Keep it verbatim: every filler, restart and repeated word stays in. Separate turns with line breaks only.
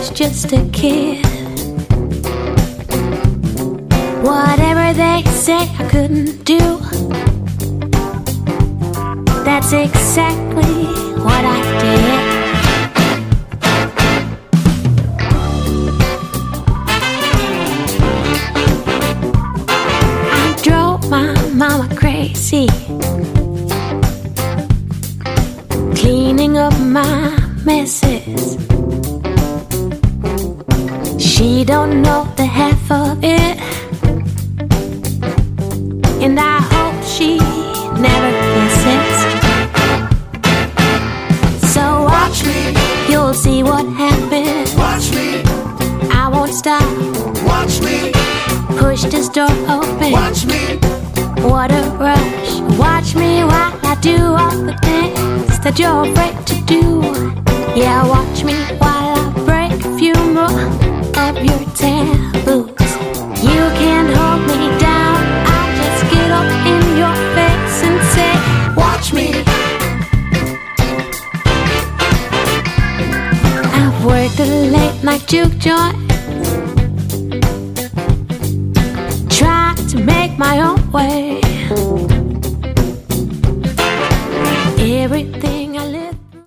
was just a kid. Whatever they say I couldn't do, that's exactly what I did. I drove my mama crazy, cleaning up my messes. She don't know the half of it, and I hope she never listens. So watch me, you'll see what happens.
Watch me,
I won't stop.
watch me,
Push this door open.
watch me,
What a rush. Watch me while I do all the things that you're afraid to do. Yeah, watch me while I break a few more of your taboos. You can't hold me down, I'll just get up in your face and say,
watch me.
I've worked a late night juke joint, tried to make my own way. Every